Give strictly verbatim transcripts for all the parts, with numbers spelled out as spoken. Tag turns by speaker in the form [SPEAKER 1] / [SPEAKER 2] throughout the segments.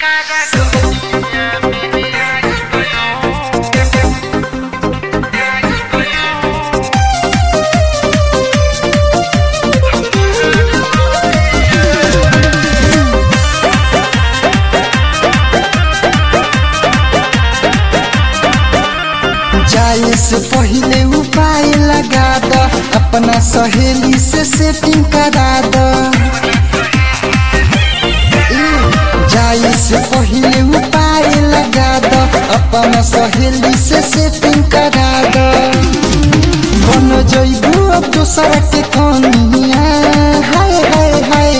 [SPEAKER 1] जाए से पहले उपाय लगा दो, अपना सहेली से सेटिंग करा दो। जाए से पहले उपाय लगा दो, अपना सहेली से सेटिंग करा दो। बन जइबू अब दूसरा के कनिया, हाय हाय हाय।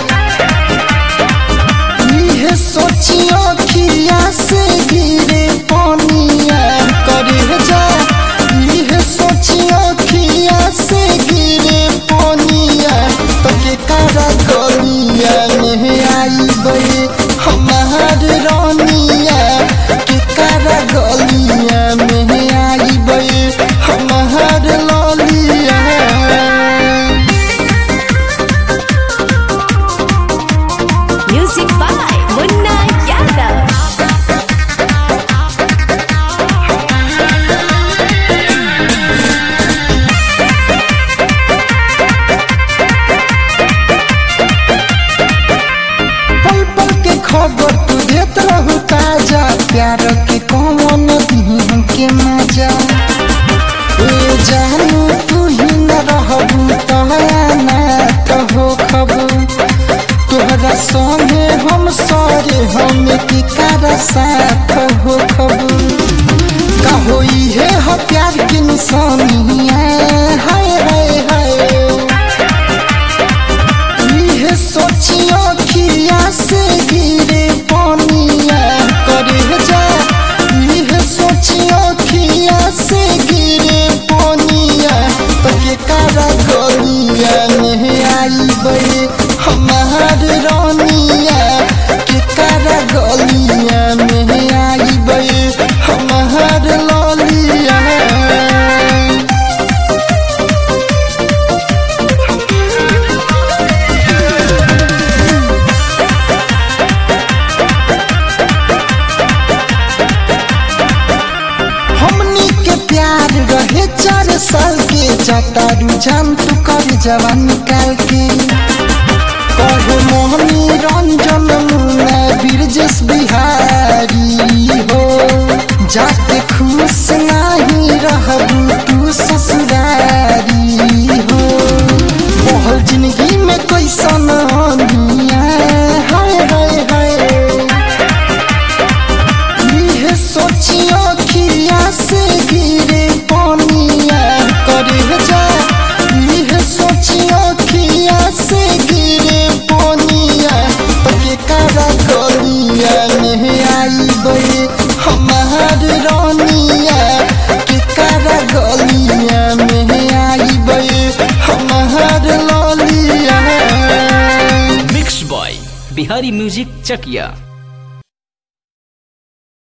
[SPEAKER 1] ये सोचियो खिया से गिरे पानिया करे जा। ये सोचियो खिया से गिरे पानिया, तो के कारा गलिया में आई बे हमार रानिया। के कारा गलिया में आई बे हमार लालिया।
[SPEAKER 2] Music by Munna Yadav.
[SPEAKER 1] पल पल के खबर तू देत रहू ताजा, प्यार के कौन दिन के मजा। ए जानू तू ही न रहबू तहना तो हो खबू। तोहरा संगे हम सारे हम की कारा साथ हो खबू। कहो इहे हो प्यार के निशानिया, हाय हाय हाय। ये सोचियो खिया से गिरे पानिया करे जा। ये सोचियो खिया से गिरे पानिया, तो के कारा गलिया में आई बे हमार रानिया। के कारा गलिया में आई बे हमार लालिया। हमनी के प्यार रहे चार साल के, जाता रुझान तू कर जवान निकाल के। कहो मोहनी रंजन मुन्ना बिरजेश बिहारी हो। जाके खुश नहीं रहबू तू ससुरारी हो। बहुत जिंदगी में कैसन दुनिया, हाय हाय हाय। ये सोचियो खिया से गिरे पानिया करे जा। ये सोचियो खिया से गिरे पानिया, तो के कारा गलिया में आई बे हमार रानिया। के कारा गलिया में आई बे हमार लालिया।
[SPEAKER 3] मिक्स बॉय बिहारी म्यूजिक चकिया।